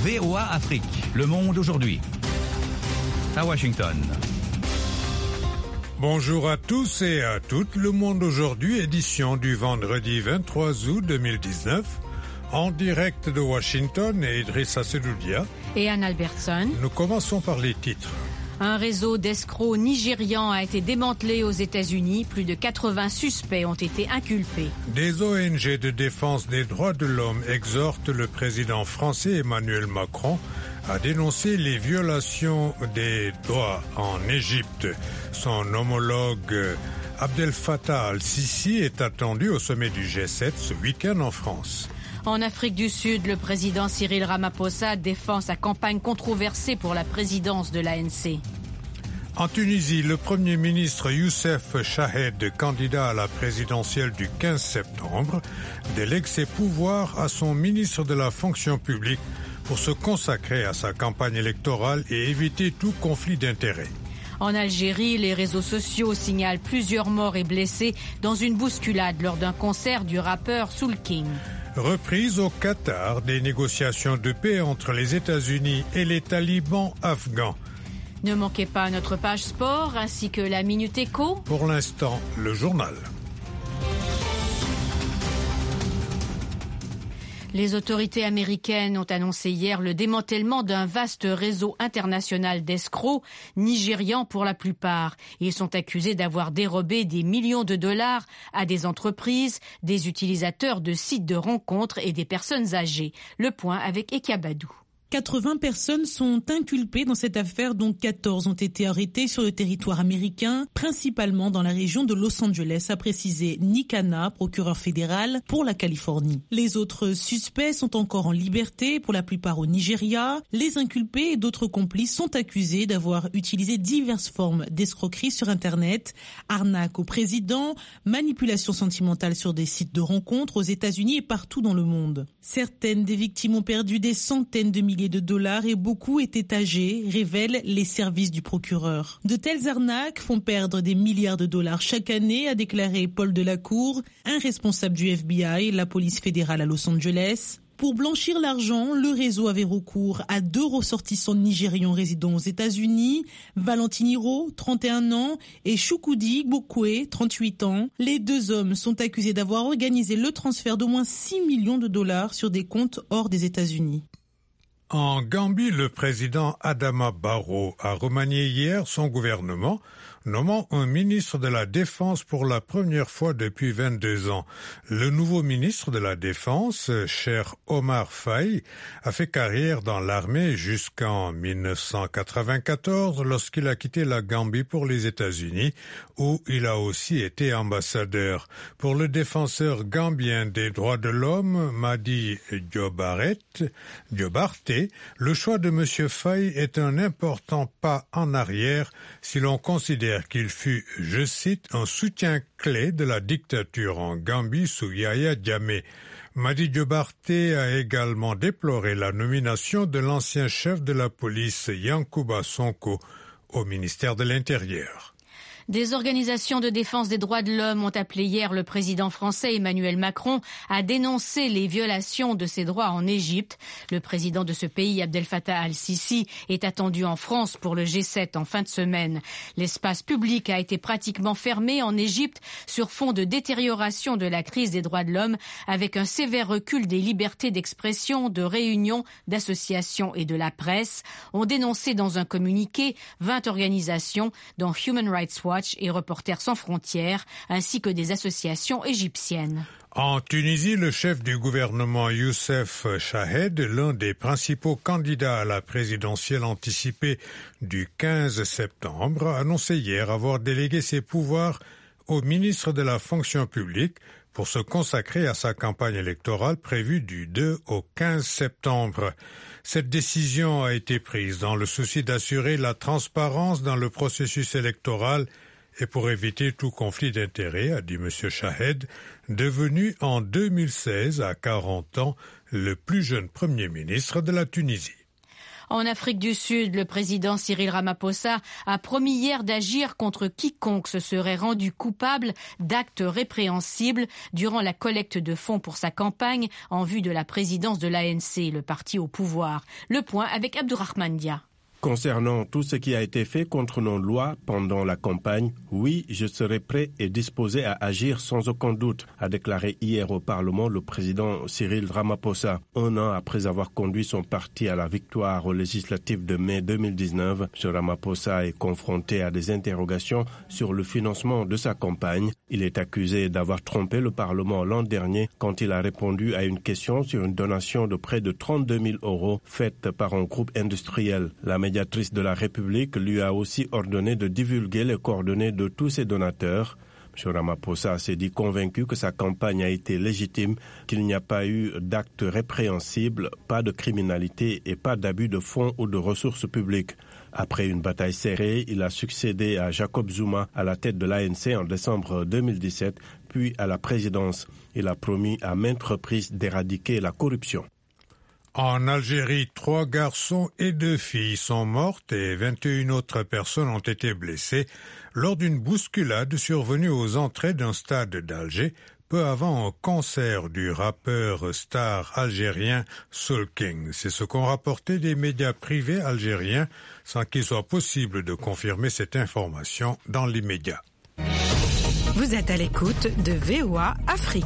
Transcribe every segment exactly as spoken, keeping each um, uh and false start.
V O A Afrique, Le Monde aujourd'hui. À Washington. Bonjour à tous et à toutes. Le Monde aujourd'hui, édition du vendredi vingt-trois août deux mille dix-neuf. En direct de Washington et Idrissa Sedoudia. Et Anne Albertson. Nous commençons par les titres. Un réseau d'escrocs nigérians a été démantelé aux États-Unis. Plus de quatre-vingts suspects ont été inculpés. Des O N G de défense des droits de l'homme exhortent le président français Emmanuel Macron à dénoncer les violations des droits en Égypte. Son homologue Abdel Fattah al-Sisi est attendu au sommet du G sept ce week-end en France. En Afrique du Sud, le président Cyril Ramaphosa défend sa campagne controversée pour la présidence de l'A N C. En Tunisie, le Premier ministre Youssef Chahed, candidat à la présidentielle du quinze septembre, délègue ses pouvoirs à son ministre de la fonction publique pour se consacrer à sa campagne électorale et éviter tout conflit d'intérêts. En Algérie, les réseaux sociaux signalent plusieurs morts et blessés dans une bousculade lors d'un concert du rappeur Soul King. Reprise au Qatar des négociations de paix entre les États-Unis et les talibans afghans. Ne manquez pas notre page sport ainsi que la Minute Éco. Pour l'instant, le journal. Les autorités américaines ont annoncé hier le démantèlement d'un vaste réseau international d'escrocs, nigérians pour la plupart. Ils sont accusés d'avoir dérobé des millions de dollars à des entreprises, des utilisateurs de sites de rencontres et des personnes âgées. Le point avec Ekabadou. quatre-vingts personnes sont inculpées dans cette affaire, dont quatorze ont été arrêtées sur le territoire américain, principalement dans la région de Los Angeles, a précisé Nick Hanna, procureur fédéral pour la Californie. Les autres suspects sont encore en liberté, pour la plupart au Nigeria. Les inculpés et d'autres complices sont accusés d'avoir utilisé diverses formes d'escroquerie sur Internet, arnaque au président, manipulation sentimentale sur des sites de rencontres aux États-Unis et partout dans le monde. Certaines des victimes ont perdu des centaines de milliers de dollars et beaucoup étaient âgés, révèlent les services du procureur. De telles arnaques font perdre des milliards de dollars chaque année, a déclaré Paul Delacour, un responsable du F B I, la police fédérale à Los Angeles. Pour blanchir l'argent, le réseau avait recours à deux ressortissants nigérians résidant aux États-Unis, Valentiniro, trente et un ans, et Chukwudi Gbokwe, trente-huit ans. Les deux hommes sont accusés d'avoir organisé le transfert d'au moins six millions de dollars sur des comptes hors des États-Unis. En Gambie, le président Adama Barrow a remanié hier son gouvernement, nommant un ministre de la Défense pour la première fois depuis vingt-deux ans. Le nouveau ministre de la Défense, Cheikh Omar Faye, a fait carrière dans l'armée jusqu'en dix-neuf cent quatre-vingt-quatorze lorsqu'il a quitté la Gambie pour les États-Unis, où il a aussi été ambassadeur. Pour le défenseur gambien des droits de l'homme, Madi Diobarte, le choix de M. Faye est un important pas en arrière si l'on considère qu'il fut, je cite, un soutien clé de la dictature en Gambie sous Yahya Jammeh. Madi Diobarte a également déploré la nomination de l'ancien chef de la police Yankuba Sonko au ministère de l'Intérieur. Des organisations de défense des droits de l'homme ont appelé hier le président français Emmanuel Macron à dénoncer les violations de ses droits en Égypte. Le président de ce pays, Abdel Fattah al-Sisi, est attendu en France pour le G sept en fin de semaine. L'espace public a été pratiquement fermé en Égypte sur fond de détérioration de la crise des droits de l'homme, avec un sévère recul des libertés d'expression, de réunion, d'association et de la presse, ont dénoncé dans un communiqué vingt organisations, dont Human Rights Watch et Reporters sans frontières, ainsi que des associations égyptiennes. En Tunisie, le chef du gouvernement Youssef Chahed, l'un des principaux candidats à la présidentielle anticipée du quinze septembre, a annoncé hier avoir délégué ses pouvoirs au ministre de la fonction publique pour se consacrer à sa campagne électorale prévue du deux au quinze septembre. Cette décision a été prise dans le souci d'assurer la transparence dans le processus électoral et pour éviter tout conflit d'intérêts, a dit M. Chahed, devenu en deux mille seize, à quarante ans, le plus jeune Premier ministre de la Tunisie. En Afrique du Sud, le président Cyril Ramaphosa a promis hier d'agir contre quiconque se serait rendu coupable d'actes répréhensibles durant la collecte de fonds pour sa campagne en vue de la présidence de l'A N C, le parti au pouvoir. Le point avec Abdourahmane Dia. Concernant tout ce qui a été fait contre nos lois pendant la campagne, oui, je serai prêt et disposé à agir sans aucun doute, a déclaré hier au Parlement le président Cyril Ramaphosa. Un an après avoir conduit son parti à la victoire aux législatives de mai deux mille dix-neuf, M. Ramaphosa est confronté à des interrogations sur le financement de sa campagne. Il est accusé d'avoir trompé le Parlement l'an dernier quand il a répondu à une question sur une donation de près de trente-deux mille euros faite par un groupe industriel. La La médiatrice de la République lui a aussi ordonné de divulguer les coordonnées de tous ses donateurs. M. Ramaphosa s'est dit convaincu que sa campagne a été légitime, qu'il n'y a pas eu d'actes répréhensibles, pas de criminalité et pas d'abus de fonds ou de ressources publiques. Après une bataille serrée, il a succédé à Jacob Zuma à la tête de l'A N C en décembre deux mille dix-sept, puis à la présidence. Il a promis à maintes reprises d'éradiquer la corruption. En Algérie, trois garçons et deux filles sont mortes et vingt et une autres personnes ont été blessées lors d'une bousculade survenue aux entrées d'un stade d'Alger peu avant un concert du rappeur star algérien Soul King. C'est ce qu'ont rapporté des médias privés algériens sans qu'il soit possible de confirmer cette information dans l'immédiat. Vous êtes à l'écoute de V O A Afrique.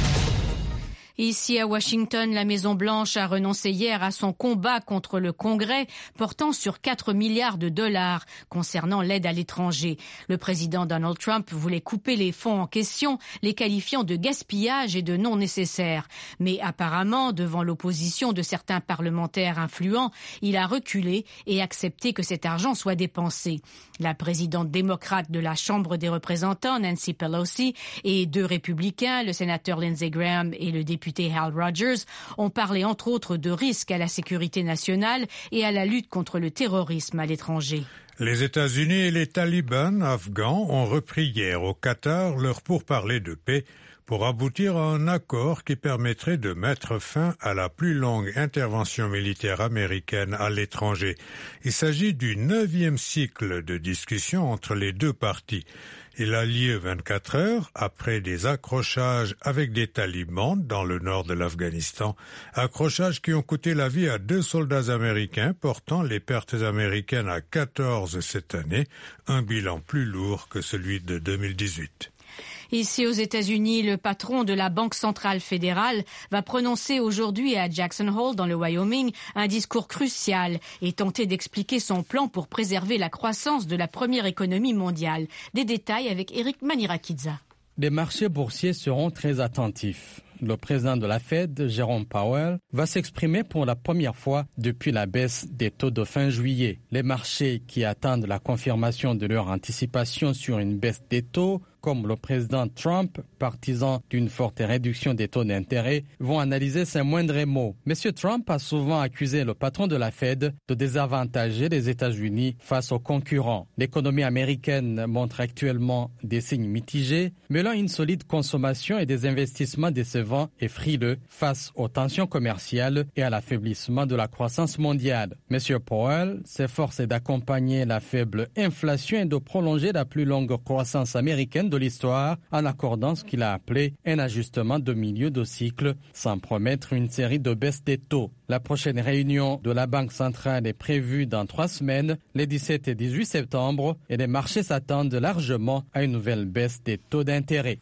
Ici à Washington, la Maison-Blanche a renoncé hier à son combat contre le Congrès portant sur quatre milliards de dollars concernant l'aide à l'étranger. Le président Donald Trump voulait couper les fonds en question, les qualifiant de gaspillage et de non nécessaires. Mais apparemment, devant l'opposition de certains parlementaires influents, il a reculé et accepté que cet argent soit dépensé. La présidente démocrate de la Chambre des représentants, Nancy Pelosi, et deux républicains, le sénateur Lindsey Graham et le député Hal Rogers, ont parlé entre autres de risques à la sécurité nationale et à la lutte contre le terrorisme à l'étranger. Les États-Unis et les talibans afghans ont repris hier au Qatar leur pourparlers de paix pour aboutir à un accord qui permettrait de mettre fin à la plus longue intervention militaire américaine à l'étranger. Il s'agit du neuvième cycle de discussion entre les deux parties. Il a lieu vingt-quatre heures après des accrochages avec des talibans dans le nord de l'Afghanistan, accrochages qui ont coûté la vie à deux soldats américains, portant les pertes américaines à quatorze cette année, un bilan plus lourd que celui de deux mille dix-huit. Ici aux États-Unis, le patron de la Banque centrale fédérale va prononcer aujourd'hui à Jackson Hole, dans le Wyoming, un discours crucial et tenter d'expliquer son plan pour préserver la croissance de la première économie mondiale. Des détails avec Eric Manirakidza. Les marchés boursiers seront très attentifs. Le président de la Fed, Jerome Powell, va s'exprimer pour la première fois depuis la baisse des taux de fin juillet. Les marchés qui attendent la confirmation de leur anticipation sur une baisse des taux, comme le président Trump, partisan d'une forte réduction des taux d'intérêt, vont analyser ses moindres mots. M. Trump a souvent accusé le patron de la Fed de désavantager les États-Unis face aux concurrents. L'économie américaine montre actuellement des signes mitigés, mêlant une solide consommation et des investissements décevants et frileux face aux tensions commerciales et à l'affaiblissement de la croissance mondiale. M. Powell s'efforce d'accompagner la faible inflation et de prolonger la plus longue croissance américaine de l'histoire en accordant ce qu'il a appelé un ajustement de milieu de cycle sans promettre une série de baisses des taux. La prochaine réunion de la Banque centrale est prévue dans trois semaines, les dix-sept et dix-huit septembre, et les marchés s'attendent largement à une nouvelle baisse des taux d'intérêt.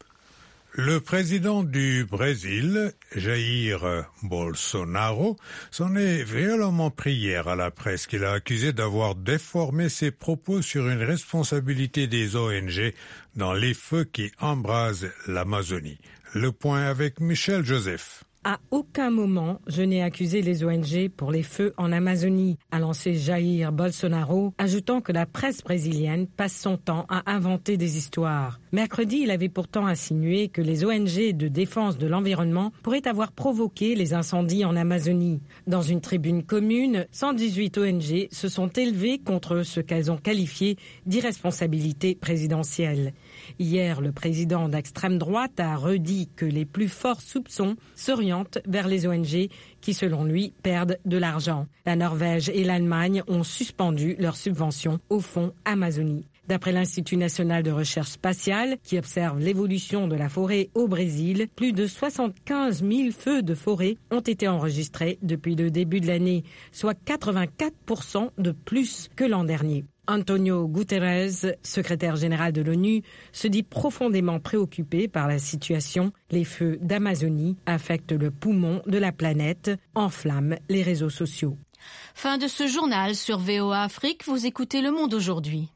Le président du Brésil, Jair Bolsonaro, s'en est violemment pris hier à la presse qu'il a accusé d'avoir déformé ses propos sur une responsabilité des O N G dans les feux qui embrasent l'Amazonie. Le point avec Michel Joseph. À aucun moment, je n'ai accusé les O N G pour les feux en Amazonie, a lancé Jair Bolsonaro, ajoutant que la presse brésilienne passe son temps à inventer des histoires. Mercredi, il avait pourtant insinué que les O N G de défense de l'environnement pourraient avoir provoqué les incendies en Amazonie. Dans une tribune commune, cent dix-huit O N G se sont élevés contre ce qu'elles ont qualifié d'irresponsabilité présidentielle. Hier, le président d'extrême droite a redit que les plus forts soupçons s'orientent vers les O N G qui, selon lui, perdent de l'argent. La Norvège et l'Allemagne ont suspendu leurs subventions au fonds Amazonie. D'après l'Institut national de recherche spatiale, qui observe l'évolution de la forêt au Brésil, plus de soixante-quinze mille feux de forêt ont été enregistrés depuis le début de l'année, soit quatre-vingt-quatre pour cent de plus que l'an dernier. Antonio Guterres, secrétaire général de l'ONU, se dit profondément préoccupé par la situation. Les feux d'Amazonie affectent le poumon de la planète, enflamment les réseaux sociaux. Fin de ce journal sur V O A Afrique. Vous écoutez Le Monde aujourd'hui.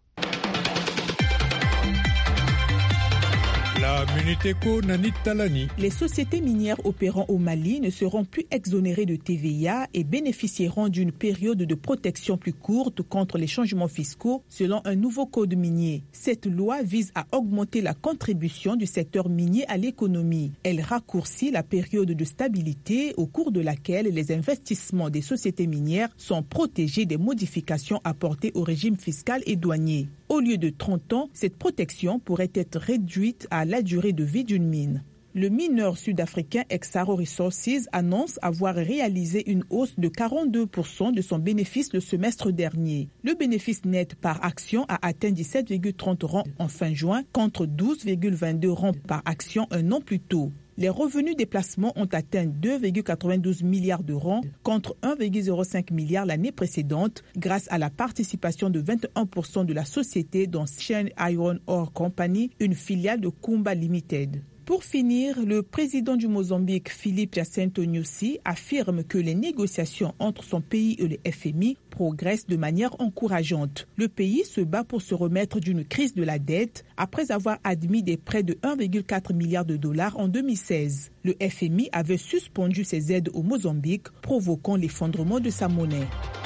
La Minute Éco, Nanit Talani. Les sociétés minières opérant au Mali ne seront plus exonérées de T V I A et bénéficieront d'une période de protection plus courte contre les changements fiscaux selon un nouveau code minier. Cette loi vise à augmenter la contribution du secteur minier à l'économie. Elle raccourcit la période de stabilité au cours de laquelle les investissements des sociétés minières sont protégés des modifications apportées au régime fiscal et douanier. Au lieu de trente ans, cette protection pourrait être réduite à la durée de vie d'une mine. Le mineur sud-africain Exxaro Resources annonce avoir réalisé une hausse de quarante-deux pour cent de son bénéfice le semestre dernier. Le bénéfice net par action a atteint dix-sept virgule trente rands en fin juin contre douze virgule vingt-deux rands par action un an plus tôt. Les revenus des placements ont atteint deux virgule quatre-vingt-douze milliards de rands contre un virgule zéro cinq milliard l'année précédente grâce à la participation de vingt et un pour cent de la société dans Shine Iron Ore Company, une filiale de Kumba Limited. Pour finir, le président du Mozambique, Philippe Jacinto Nyusi, affirme que les négociations entre son pays et le F M I progressent de manière encourageante. Le pays se bat pour se remettre d'une crise de la dette après avoir admis des prêts de un virgule quatre milliard de dollars en deux mille seize. Le F M I avait suspendu ses aides au Mozambique, provoquant l'effondrement de sa monnaie.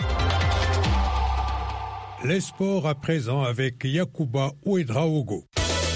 Les sports à présent avec Yacouba Ouedraogo.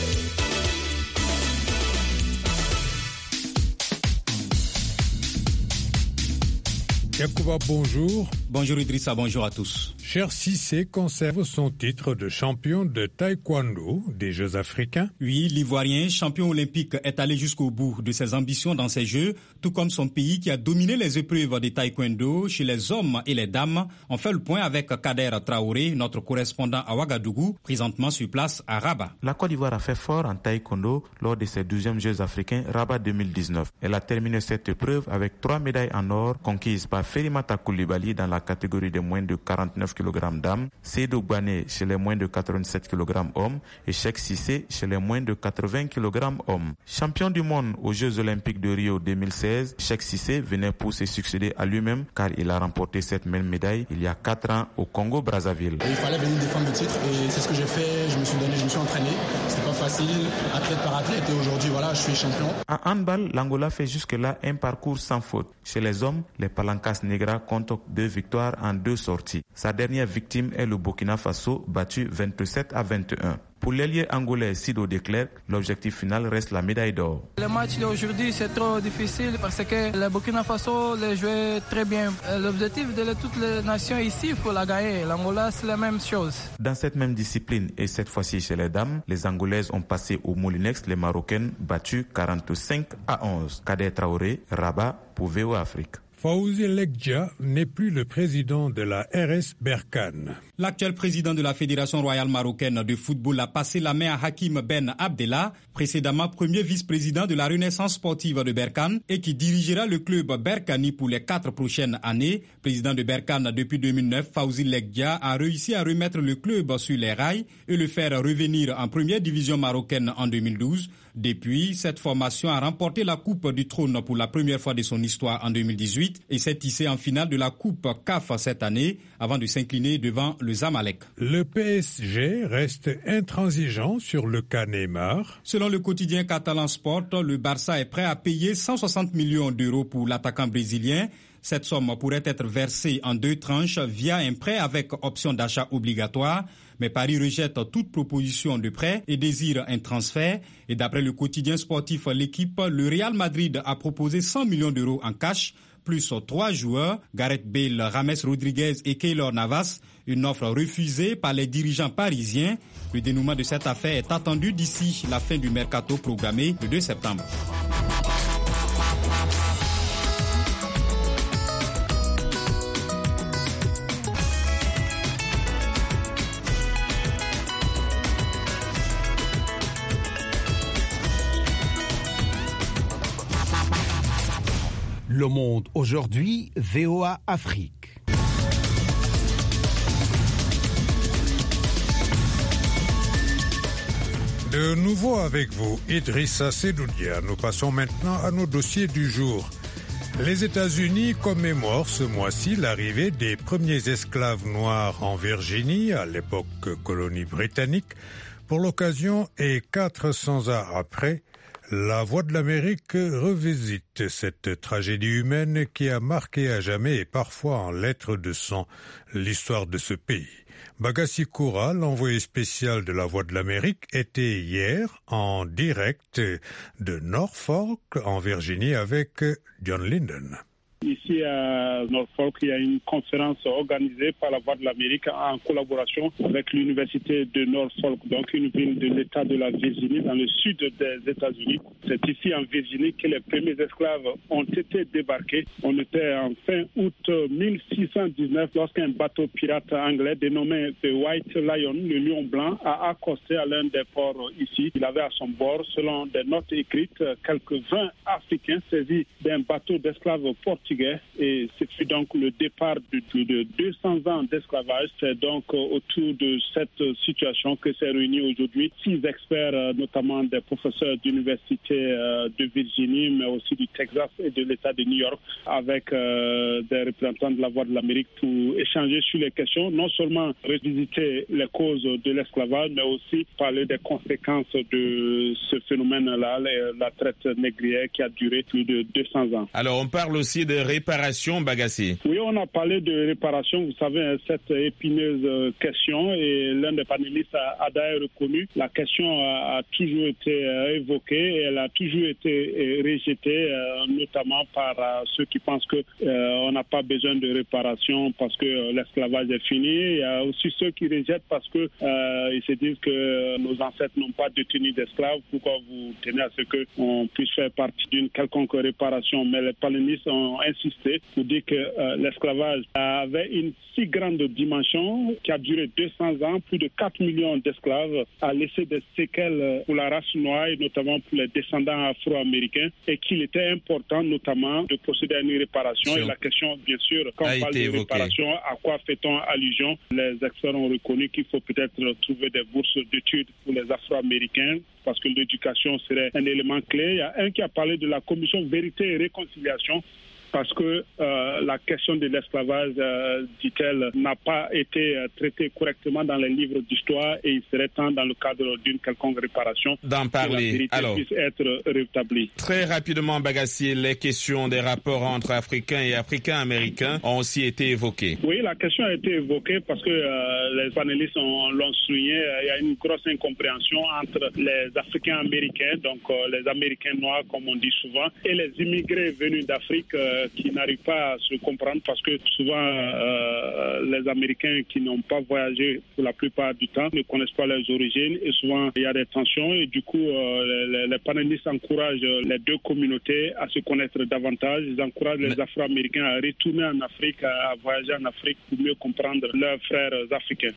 Yacouba, bonjour. Bonjour Idrissa, bonjour à tous. Cher Cissé conserve son titre de champion de taekwondo des Jeux africains. Oui, l'Ivoirien, champion olympique, est allé jusqu'au bout de ses ambitions dans ces Jeux, tout comme son pays qui a dominé les épreuves de taekwondo chez les hommes et les dames. On fait le point avec Kader Traoré, notre correspondant à Ouagadougou, présentement sur place à Rabat. La Côte d'Ivoire a fait fort en taekwondo lors de ses douzièmes Jeux africains Rabat deux mille dix-neuf. Elle a terminé cette épreuve avec trois médailles en or conquises par Férimata Koulibaly dans la catégorie des moins de quarante-neuf kilogrammes dames, Seydou Gbané chez les moins de quatre-vingt-sept kilogrammes hommes et Cheikh Cissé chez les moins de quatre-vingts kilogrammes hommes. Champion du monde aux Jeux olympiques de Rio deux mille seize, Cheikh Cissé venait pour se succéder à lui-même car il a remporté cette même médaille il y a quatre ans au Congo-Brazzaville. Il fallait venir défendre le titre et c'est ce que j'ai fait, je me suis donné, je me suis entraîné. C'était pas facile, athlète par athlète et aujourd'hui voilà, je suis champion. En handball, l'Angola fait jusque-là un parcours sans faute. Chez les hommes, les Palancas Negra comptent deux victoires en deux sorties. Sa dernière victime est le Burkina Faso, battu vingt-sept à vingt et un. Pour l'ailier angolais Sido Declercq, l'objectif final reste la médaille d'or. Le match d'aujourd'hui, c'est trop difficile parce que le Burkina Faso les jouait très bien. L'objectif de toutes les nations ici, il faut la gagner. L'Angola, c'est la même chose. Dans cette même discipline, et cette fois-ci chez les dames, les Angolaises ont passé au Moulinex les Marocaines, battues quarante-cinq à onze. Kader Traoré, Rabat, pour V O A Afrique. Fawzi Lekdja n'est plus le président de la R S Berkane. L'actuel président de la Fédération royale marocaine de football a passé la main à Hakim Ben Abdellah, précédemment premier vice-président de la Renaissance sportive de Berkane et qui dirigera le club Berkani pour les quatre prochaines années. Président de Berkane depuis deux mille neuf, Fawzi Lekdja a réussi à remettre le club sur les rails et le faire revenir en première division marocaine en deux mille douze. Depuis, cette formation a remporté la Coupe du Trône pour la première fois de son histoire en deux mille dix-huit et s'est hissée en finale de la Coupe C A F cette année avant de s'incliner devant le Zamalek. Le P S G reste intransigeant sur le cas Neymar. Selon le quotidien catalan Sport, le Barça est prêt à payer cent soixante millions d'euros pour l'attaquant brésilien. Cette somme pourrait être versée en deux tranches via un prêt avec option d'achat obligatoire. Mais Paris rejette toute proposition de prêt et désire un transfert. Et d'après le quotidien sportif L'Équipe, le Real Madrid a proposé cent millions d'euros en cash, plus trois joueurs, Gareth Bale, James Rodriguez et Keylor Navas. Une offre refusée par les dirigeants parisiens. Le dénouement de cette affaire est attendu d'ici la fin du mercato programmé le deux septembre. Le Monde aujourd'hui, V O A Afrique. De nouveau avec vous, Idrissa Sedoudia. Nous passons maintenant à nos dossiers du jour. Les États-Unis commémorent ce mois-ci l'arrivée des premiers esclaves noirs en Virginie, à l'époque colonie britannique. Pour l'occasion et quatre cents ans après, La Voix de l'Amérique revisite cette tragédie humaine qui a marqué à jamais et parfois en lettres de sang l'histoire de ce pays. Bagassi Koura, l'envoyé spécial de La Voix de l'Amérique, était hier en direct de Norfolk en Virginie avec John Linden. Ici à Norfolk, il y a une conférence organisée par la Voix de l'Amérique en collaboration avec l'université de Norfolk, donc une ville de l'État de la Virginie, dans le sud des États-Unis. C'est ici en Virginie que les premiers esclaves ont été débarqués. On était en fin août mille six cent dix-neuf lorsqu'un bateau pirate anglais dénommé The White Lion, le lion blanc, a accosté à l'un des ports ici. Il avait à son bord, selon des notes écrites, quelques vingt Africains saisis d'un bateau d'esclaves portugais. Et ce fut donc le départ de plus de deux cents ans d'esclavage. C'est donc autour de cette situation que s'est réunis aujourd'hui six experts, notamment des professeurs d'université de Virginie, mais aussi du Texas et de l'État de New York, avec des représentants de la Voix de l'Amérique pour échanger sur les questions, non seulement revisiter les causes de l'esclavage, mais aussi parler des conséquences de ce phénomène-là, la traite négrière qui a duré plus de deux cents ans. Alors on parle aussi de réparation, Bagassi. Oui, on a parlé de réparation, vous savez, cette épineuse question, et l'un des panélistes a, a d'ailleurs reconnu, la question a, a toujours été évoquée et elle a toujours été rejetée, notamment par ceux qui pensent qu'on euh, n'a pas besoin de réparation parce que l'esclavage est fini. Il y a aussi ceux qui rejettent parce qu'ils euh, se disent que nos ancêtres n'ont pas détenu d'esclaves. Pourquoi vous tenez à ce qu'on puisse faire partie d'une quelconque réparation? Mais les panélistes ont insisté pour dire que euh, l'esclavage avait une si grande dimension qui a duré deux cents ans, plus de quatre millions d'esclaves, a laissé des séquelles pour la race noire et notamment pour les descendants afro-américains, et qu'il était important notamment de procéder à une réparation. Sûr. Et la question, bien sûr, quand on parle de évoqué. réparation, à quoi fait-on allusion? Les experts ont reconnu qu'il faut peut-être trouver des bourses d'études pour les afro-américains, parce que l'éducation serait un élément clé. Il y a un qui a parlé de la commission vérité et réconciliation, parce que euh, la question de l'esclavage, euh, dit-elle, n'a pas été euh, traitée correctement dans les livres d'histoire, et il serait temps, dans le cadre d'une quelconque réparation, d'en parler. Que la vérité Alors, puisse être rétablie. Très rapidement, Bagassi, les questions des rapports entre Africains et Africains-Américains ont aussi été évoquées. Oui, la question a été évoquée parce que euh, les panélistes ont, l'ont souligné. Il y a une grosse incompréhension entre les Africains-Américains, donc euh, les Américains noirs, comme on dit souvent, et les immigrés venus d'Afrique, euh, qui n'arrivent pas à se comprendre, parce que souvent euh, les Américains qui n'ont pas voyagé pour la plupart du temps ne connaissent pas leurs origines, et souvent il y a des tensions, et du coup euh, les, les panélistes encouragent les deux communautés à se connaître davantage. Ils encouragent les Afro-Américains à retourner en Afrique, à voyager en Afrique pour mieux comprendre leurs frères africains.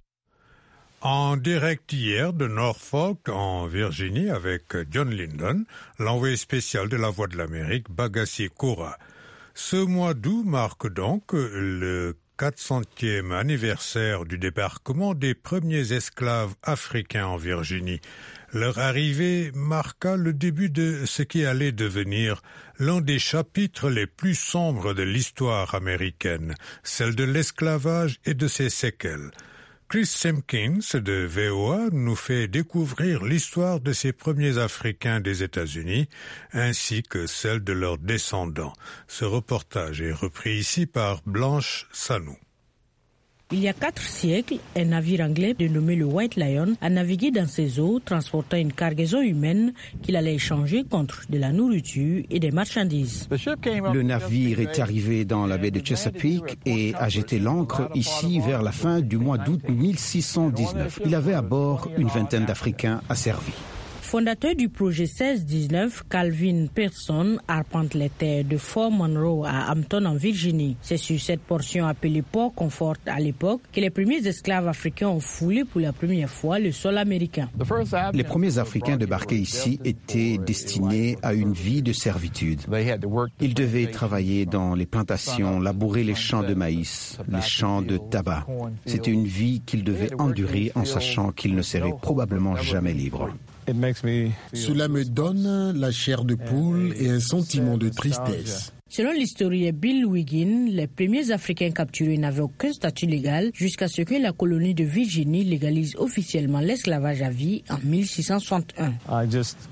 En direct hier de Norfolk, en Virginie, avec John Linden, l'envoyé spécial de La Voix de l'Amérique, Bagassi Koura. Ce mois d'août marque donc le quatre centième anniversaire du débarquement des premiers esclaves africains en Virginie. Leur arrivée marqua le début de ce qui allait devenir l'un des chapitres les plus sombres de l'histoire américaine, celle de l'esclavage et de ses séquelles. Chris Simpkins de V O A nous fait découvrir l'histoire de ces premiers Africains des États-Unis, ainsi que celle de leurs descendants. Ce reportage est repris ici par Blanche Sanou. Il y a quatre siècles, un navire anglais dénommé le White Lion a navigué dans ces eaux, transportant une cargaison humaine qu'il allait échanger contre de la nourriture et des marchandises. Le navire est arrivé dans la baie de Chesapeake et a jeté l'ancre ici vers la fin du mois d'août mille six cent dix-neuf. Il avait à bord une vingtaine d'Africains asservis. Fondateur du projet seize dix-neuf, Calvin Pearson arpente les terres de Fort Monroe à Hampton en Virginie. C'est sur cette portion appelée Port Comfort à l'époque que les premiers esclaves africains ont foulé pour la première fois le sol américain. Les premiers Africains débarqués ici étaient destinés à une vie de servitude. Ils devaient travailler dans les plantations, labourer les champs de maïs, les champs de tabac. C'était une vie qu'ils devaient endurer en sachant qu'ils ne seraient probablement jamais libres. Cela me donne la chair de poule et un sentiment de tristesse. Selon l'historien Bill Wiggin, les premiers Africains capturés n'avaient aucun statut légal jusqu'à ce que la colonie de Virginie légalise officiellement l'esclavage à vie en mille six cent soixante et un.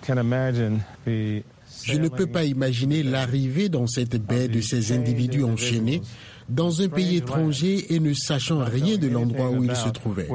Je ne peux pas imaginer l'arrivée dans cette baie de ces individus enchaînés dans un pays étranger et ne sachant rien de l'endroit où ils se trouvaient.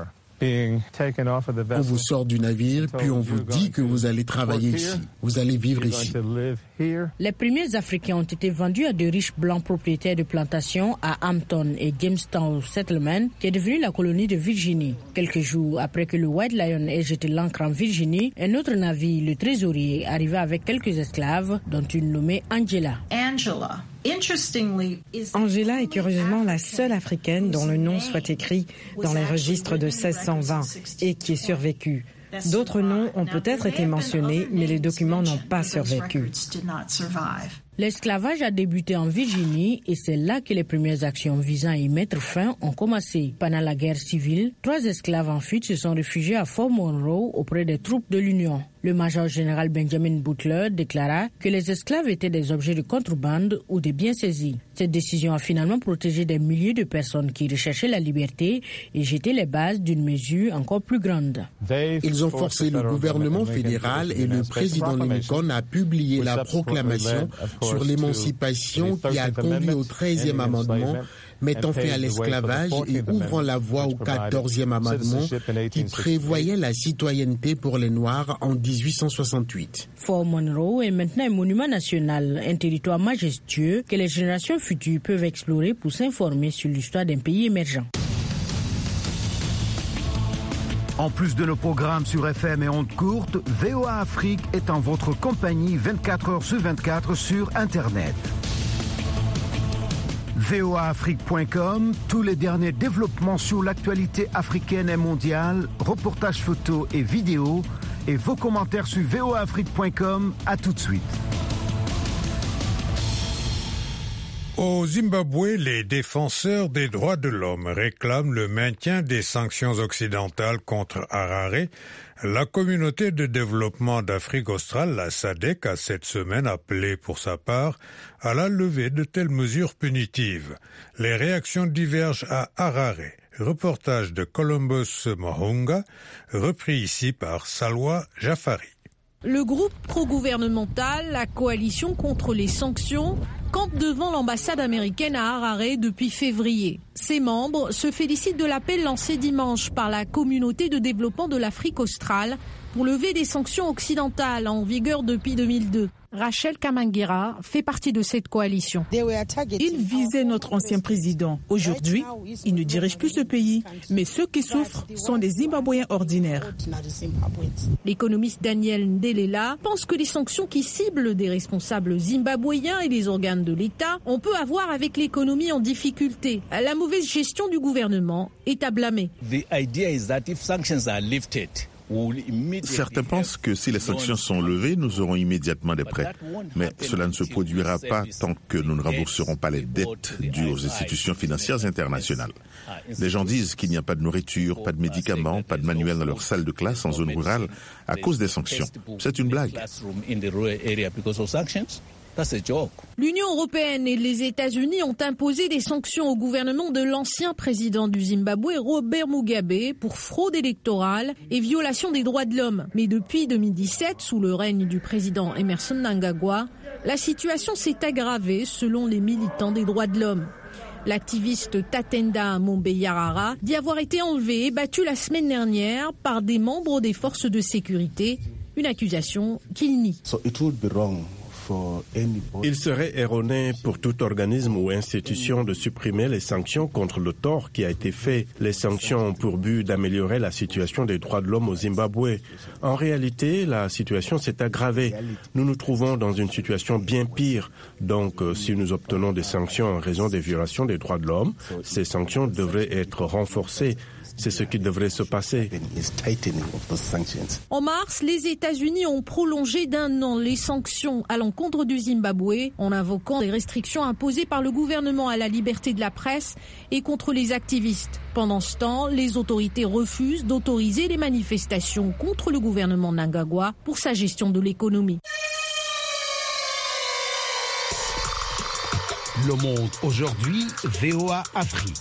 On vous sort du navire, puis on vous dit que vous allez travailler ici, vous allez vivre ici. Les premiers Africains ont été vendus à de riches blancs propriétaires de plantations à Hampton et Jamestown Settlement, qui est devenu la colonie de Virginie. Quelques jours après que le White Lion ait jeté l'ancre en Virginie, un autre navire, le Trésorier, arriva avec quelques esclaves, dont une nommée Angela. Angela. Angela est curieusement la seule africaine dont le nom soit écrit dans les registres de seize cent vingt et qui est survécue. D'autres noms ont peut-être été mentionnés, mais les documents n'ont pas survécu. L'esclavage a débuté en Virginie et c'est là que les premières actions visant à y mettre fin ont commencé. Pendant la guerre civile, trois esclaves en fuite se sont réfugiés à Fort Monroe auprès des troupes de l'Union. Le major général Benjamin Butler déclara que les esclaves étaient des objets de contrebande ou des biens saisis. Cette décision a finalement protégé des milliers de personnes qui recherchaient la liberté et jeté les bases d'une mesure encore plus grande. Ils ont forcé le gouvernement fédéral et le président Lincoln à publier la proclamation sur l'émancipation qui a conduit au treizième amendement, mettant fin à l'esclavage et ouvrant la voie au quatorzième amendement qui prévoyait la citoyenneté pour les Noirs en dix-huit cent soixante-huit. Fort Monroe est maintenant un monument national, un territoire majestueux que les générations futures peuvent explorer pour s'informer sur l'histoire d'un pays émergent. En plus de nos programmes sur F M et ondes courtes, V O A Afrique est en votre compagnie vingt-quatre heures sur vingt-quatre sur Internet. V O A Afrique point com, tous les derniers développements sur l'actualité africaine et mondiale, reportages photos et vidéos, et vos commentaires sur V O A Afrique point com. À tout de suite. Au Zimbabwe, les défenseurs des droits de l'homme réclament le maintien des sanctions occidentales contre Harare. La communauté de développement d'Afrique australe, la S A D C, a cette semaine appelé pour sa part à la levée de telles mesures punitives. Les réactions divergent à Harare. Reportage de Columbus Mohunga, repris ici par Salwa Jafari. Le groupe pro-gouvernemental, la coalition contre les sanctions, campe devant l'ambassade américaine à Harare depuis février. Ses membres se félicitent de l'appel lancé dimanche par la communauté de développement de l'Afrique australe pour lever des sanctions occidentales en vigueur depuis deux mille deux. Rachel Kamangira fait partie de cette coalition. Ils visaient notre ancien président. Aujourd'hui, il ne dirige plus ce pays, mais ceux qui souffrent sont des Zimbabwéens ordinaires. L'économiste Daniel Ndelela pense que les sanctions qui ciblent des responsables zimbabwéens et les organes de l'État ont peu à voir avec l'économie en difficulté. La mauvaise gestion du gouvernement est à blâmer. Certains pensent que si les sanctions sont levées, nous aurons immédiatement des prêts. Mais cela ne se produira pas tant que nous ne rembourserons pas les dettes dues aux institutions financières internationales. Les gens disent qu'il n'y a pas de nourriture, pas de médicaments, pas de manuels dans leur salle de classe en zone rurale à cause des sanctions. C'est une blague. L'Union européenne et les États-Unis ont imposé des sanctions au gouvernement de l'ancien président du Zimbabwe, Robert Mugabe, pour fraude électorale et violation des droits de l'homme. Mais depuis deux mille dix-sept, sous le règne du président Emmerson Mnangagwa, la situation s'est aggravée selon les militants des droits de l'homme. L'activiste Tatenda Mombeyarara dit avoir été enlevé et battu la semaine dernière par des membres des forces de sécurité, une accusation qu'il nie. So it would be wrong. Il serait erroné pour tout organisme ou institution de supprimer les sanctions contre le tort qui a été fait. Les sanctions ont pour but d'améliorer la situation des droits de l'homme au Zimbabwe. En réalité, la situation s'est aggravée. Nous nous trouvons dans une situation bien pire. Donc, si nous obtenons des sanctions en raison des violations des droits de l'homme, ces sanctions devraient être renforcées. C'est ce qui devrait se passer. En mars, les États-Unis ont prolongé d'un an les sanctions à l'encontre du Zimbabwe en invoquant des restrictions imposées par le gouvernement à la liberté de la presse et contre les activistes. Pendant ce temps, les autorités refusent d'autoriser les manifestations contre le gouvernement Mnangagwa pour sa gestion de l'économie. Le Monde aujourd'hui, V O A Afrique.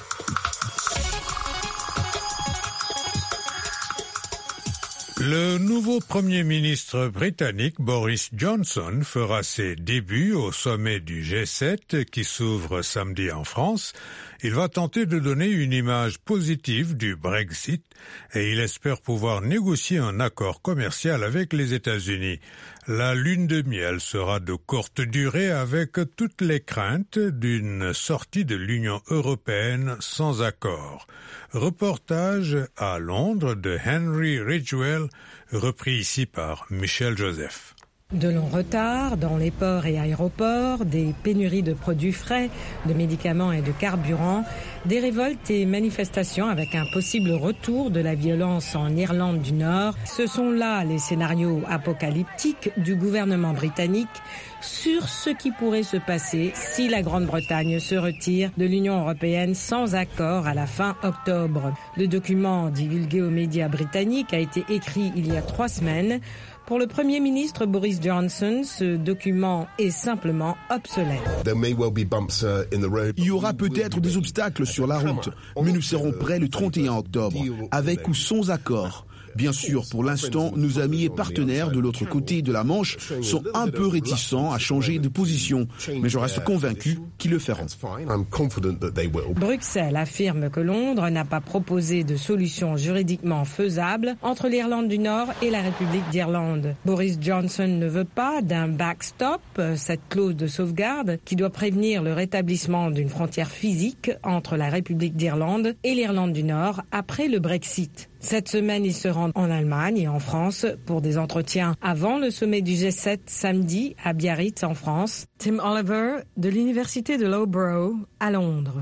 Le nouveau Premier ministre britannique Boris Johnson fera ses débuts au sommet du G sept qui s'ouvre samedi en France. Il va tenter de donner une image positive du Brexit et il espère pouvoir négocier un accord commercial avec les États-Unis. La lune de miel sera de courte durée avec toutes les craintes d'une sortie de l'Union européenne sans accord. Reportage à Londres de Henry Ridgwell, repris ici par Michel Joseph. De longs retards dans les ports et aéroports, des pénuries de produits frais, de médicaments et de carburant, des révoltes et manifestations avec un possible retour de la violence en Irlande du Nord. Ce sont là les scénarios apocalyptiques du gouvernement britannique sur ce qui pourrait se passer si la Grande-Bretagne se retire de l'Union européenne sans accord à la fin octobre. Le document divulgué aux médias britanniques a été écrit il y a trois semaines. Pour le Premier ministre Boris Johnson, ce document est simplement obsolète. Il y aura peut-être des obstacles sur la route, mais nous serons prêts le trente et un octobre, avec ou sans accord. Bien sûr, pour l'instant, nos amis et partenaires de l'autre côté de la Manche sont un peu réticents à changer de position, mais je reste convaincu qu'ils le feront. Bruxelles affirme que Londres n'a pas proposé de solution juridiquement faisable entre l'Irlande du Nord et la République d'Irlande. Boris Johnson ne veut pas d'un backstop, cette clause de sauvegarde qui doit prévenir le rétablissement d'une frontière physique entre la République d'Irlande et l'Irlande du Nord après le Brexit. Cette semaine, il se rend en Allemagne et en France pour des entretiens avant le sommet du G sept samedi à Biarritz en France. Tim Oliver de l'université de Loughborough à Londres.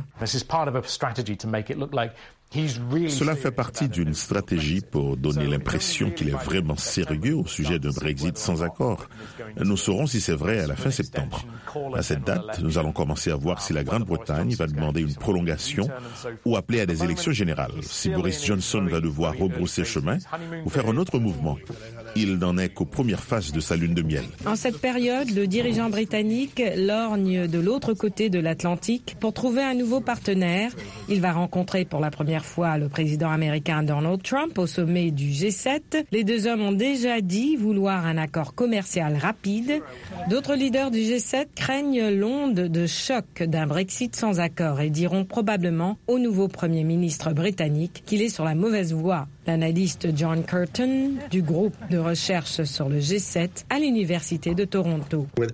Cela fait partie d'une stratégie pour donner l'impression qu'il est vraiment sérieux au sujet d'un Brexit sans accord. Nous saurons si c'est vrai à la fin septembre. À cette date, nous allons commencer à voir si la Grande-Bretagne va demander une prolongation ou appeler à des élections générales, si Boris Johnson va devoir rebrousser chemin ou faire un autre mouvement. Il n'en est qu'aux premières phases de sa lune de miel. En cette période, le dirigeant britannique lorgne de l'autre côté de l'Atlantique pour trouver un nouveau partenaire. Il va rencontrer pour la première fois le président américain Donald Trump au sommet du G sept. Les deux hommes ont déjà dit vouloir un accord commercial rapide. D'autres leaders du G sept craignent l'onde de choc d'un Brexit sans accord et diront probablement au nouveau Premier ministre britannique qu'il est sur la mauvaise voie. L'analyste John Curtin du groupe de recherche sur le G sept à l'Université de Toronto. Tout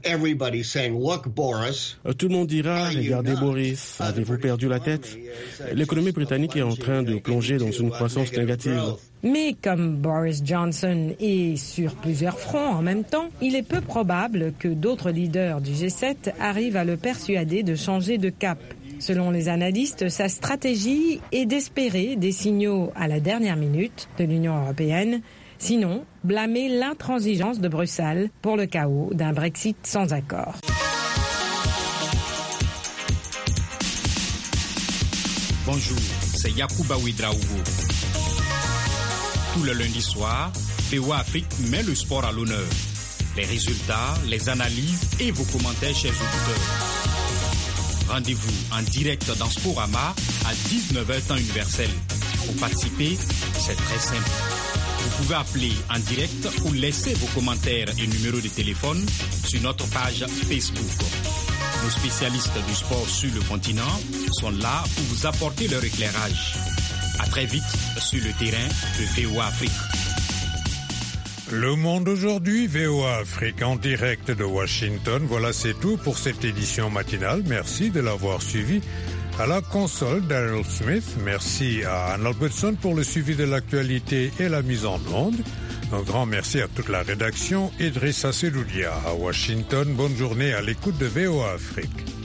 le monde dira, regardez Boris, avez-vous perdu la tête? L'économie britannique est en train de plonger dans une croissance négative. Mais comme Boris Johnson est sur plusieurs fronts en même temps, il est peu probable que d'autres leaders du G sept arrivent à le persuader de changer de cap. Selon les analystes, sa stratégie est d'espérer des signaux à la dernière minute de l'Union européenne, sinon blâmer l'intransigeance de Bruxelles pour le chaos d'un Brexit sans accord. Bonjour, c'est Yacouba Ouedraogo. Tout le lundi soir, V O A Afrique met le sport à l'honneur. Les résultats, les analyses et vos commentaires, chers auditeurs. Rendez-vous en direct dans Sporama à dix-neuf heures temps universel. Pour participer, c'est très simple. Vous pouvez appeler en direct ou laisser vos commentaires et numéros de téléphone sur notre page Facebook. Nos spécialistes du sport sur le continent sont là pour vous apporter leur éclairage. À très vite sur le terrain de V O A Afrique. Le Monde aujourd'hui, V O A Afrique en direct de Washington. Voilà, c'est tout pour cette édition matinale. Merci de l'avoir suivi. À la console, Daryl Smith. Merci à Anne Albertson pour le suivi de l'actualité et la mise en onde. Un grand merci à toute la rédaction. Idrissa Seloudia à Washington. Bonne journée à l'écoute de V O A Afrique.